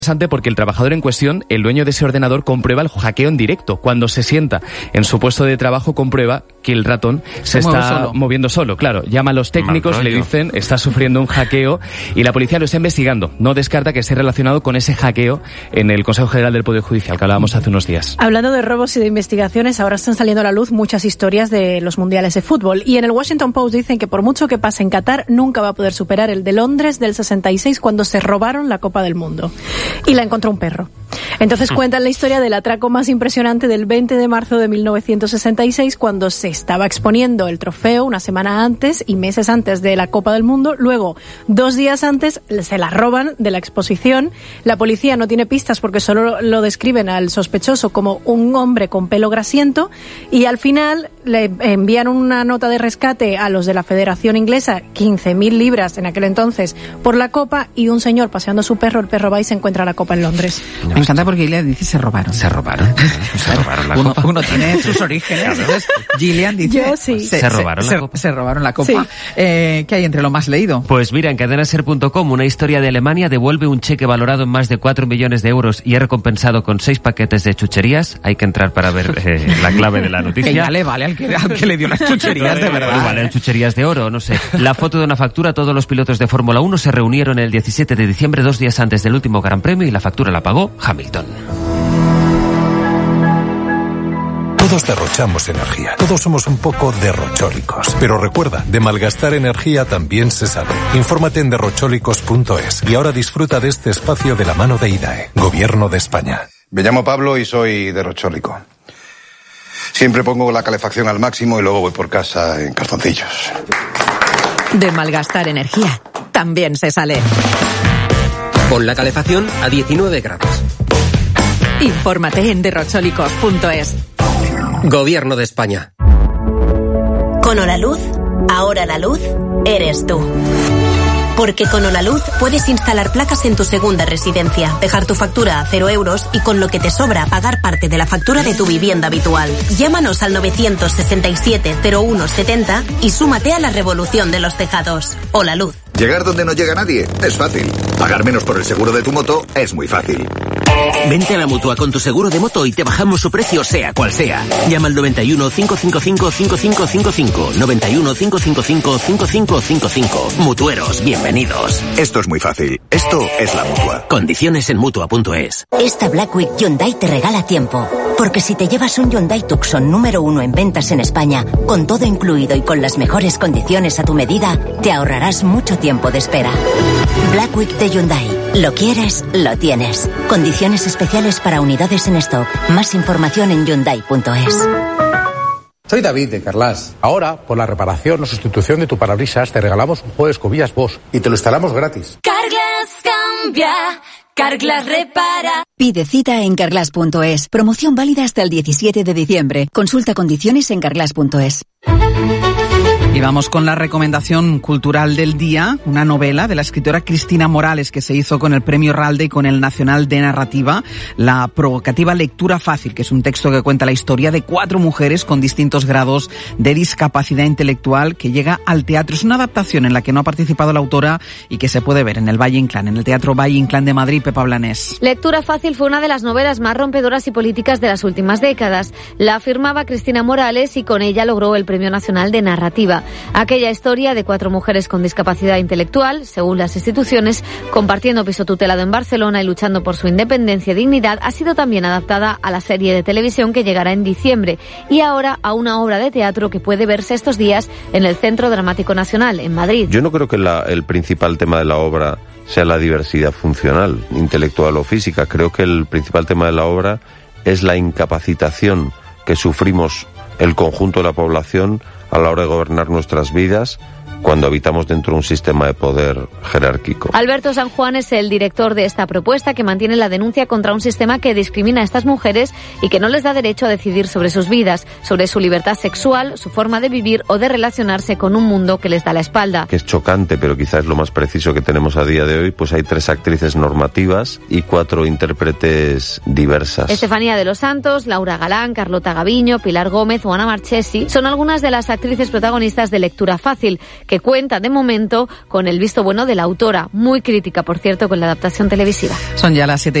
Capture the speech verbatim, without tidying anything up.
Interesante porque el trabajador en cuestión, el dueño de ese ordenador, comprueba el hackeo en directo. Cuando se sienta en su puesto de trabajo, comprueba que el ratón se, se está solo. moviendo solo. Claro, llama a los técnicos, le dicen, está sufriendo un hackeo y la policía lo está investigando. No descarta que esté relacionado con ese hackeo en el Consejo General del Poder Judicial, que hablábamos hace unos días. Hablando de robos y de investigaciones, ahora están saliendo a la luz muchas historias de los mundiales de fútbol. Y en el Washington Post dicen que por mucho que pase en Qatar, nunca va a poder superar el de Londres del sesenta y seis, cuando se robaron la Copa del Mundo. Y la encontró un perro. Entonces cuentan la historia del atraco más impresionante del veinte de marzo de mil novecientos sesenta y seis, cuando se estaba exponiendo el trofeo una semana antes y meses antes de la Copa del Mundo. Luego, dos días antes, se la roban de la exposición. La policía no tiene pistas porque solo lo describen al sospechoso como un hombre con pelo grasiento, y al final le envían una nota de rescate a los de la Federación Inglesa, quince mil libras en aquel entonces, por la copa, y un señor paseando a su perro, el perro va y se encuentra la copa en Londres. Me encanta porque Gillian dice se robaron. Se robaron. Se robaron la uno, copa. Uno tiene sus orígenes. Entonces, Gillian dice Yo sí. se, se robaron se, la copa. Se, se robaron la copa. Sí. Eh, ¿Qué hay entre lo más leído? Pues mira, en cadena ser punto com, una historia de Alemania devuelve un cheque valorado en más de cuatro millones de euros y es recompensado con seis paquetes de chucherías. Hay que entrar para ver eh, la clave de la noticia. Que ya le vale al que, al que le dio las chucherías, de verdad. Vale, chucherías de oro, no sé. La foto de una factura, todos los pilotos de Fórmula uno se reunieron el diecisiete de diciembre, dos días antes del último Gran Premio, y la factura la pagó Hamilton. Todos derrochamos energía, todos somos un poco derrochólicos. Pero recuerda, de malgastar energía también se sabe. Infórmate en derrochólicos punto es y ahora disfruta de este espacio de la mano de I D A E, Gobierno de España. Me llamo Pablo y soy derrochólico. Siempre pongo la calefacción al máximo y luego voy por casa en calzoncillos. De malgastar energía también se sale. Pon la calefacción a diecinueve grados. Infórmate en derrochólicos punto es. Gobierno de España. Con Holaluz, ahora la luz eres tú. Porque con Holaluz puedes instalar placas en tu segunda residencia, dejar tu factura a cero euros y con lo que te sobra pagar parte de la factura de tu vivienda habitual. Llámanos al novecientos sesenta y siete cero uno setenta y súmate a la revolución de los tejados. Holaluz. Llegar donde no llega nadie es fácil. Pagar menos por el seguro de tu moto es muy fácil. Vente a la Mutua con tu seguro de moto y te bajamos su precio sea cual sea. Llama al noventa y uno, cinco cinco cinco, cinco cinco cinco cinco. noventa y uno, cinco cinco cinco, cinco cinco cinco cinco. Mutueros, bienvenidos. Esto es muy fácil. Esto es la Mutua. Condiciones en Mutua punto es. Esta Black Week Hyundai te regala tiempo. Porque si te llevas un Hyundai Tucson número uno en ventas en España, con todo incluido y con las mejores condiciones a tu medida, te ahorrarás mucho tiempo de espera. Black Week de Hyundai. Lo quieres, lo tienes. Condiciones especiales para unidades en stock. Más información en Hyundai punto es. Soy David de Carglass. Ahora, por la reparación o sustitución de tu parabrisas, te regalamos un juego de escobillas Bosch y te lo instalamos gratis. Carglass cambia, Carglass repara. Pide cita en Carglass punto es. Promoción válida hasta el diecisiete de diciembre. Consulta condiciones en Carglass punto es. Y vamos con la recomendación cultural del día, una novela de la escritora Cristina Morales que se hizo con el Premio Ralde y con el Nacional de Narrativa, La provocativa lectura fácil, que es un texto que cuenta la historia de cuatro mujeres con distintos grados de discapacidad intelectual que llega al teatro. Es una adaptación en la que no ha participado la autora y que se puede ver en el Valle Inclán, en el Teatro Valle Inclán de Madrid. Pepa Blanés. Lectura fácil fue una de las novelas más rompedoras y políticas de las últimas décadas. La afirmaba Cristina Morales y con ella logró el Premio Nacional de Narrativa. Aquella historia de cuatro mujeres con discapacidad intelectual, según las instituciones, compartiendo piso tutelado en Barcelona y luchando por su independencia y dignidad, ha sido también adaptada a la serie de televisión que llegará en diciembre y ahora a una obra de teatro que puede verse estos días en el Centro Dramático Nacional, en Madrid. Yo no creo que la, el principal tema de la obra sea la diversidad funcional, intelectual o física. Creo que el principal tema de la obra es la incapacitación que sufrimos el conjunto de la población a la hora de gobernar nuestras vidas cuando habitamos dentro de un sistema de poder jerárquico. Alberto San Juan es el director de esta propuesta que mantiene la denuncia contra un sistema que discrimina a estas mujeres y que no les da derecho a decidir sobre sus vidas, sobre su libertad sexual, su forma de vivir o de relacionarse con un mundo que les da la espalda. Que es chocante, pero quizás es lo más preciso que tenemos a día de hoy, pues hay tres actrices normativas y cuatro intérpretes diversas. Estefanía de los Santos, Laura Galán, Carlota Gaviño, Pilar Gómez o Ana Marchesi son algunas de las actrices protagonistas de Lectura Fácil, que cuenta de momento con el visto bueno de la autora, muy crítica, por cierto, con la adaptación televisiva. Son ya las siete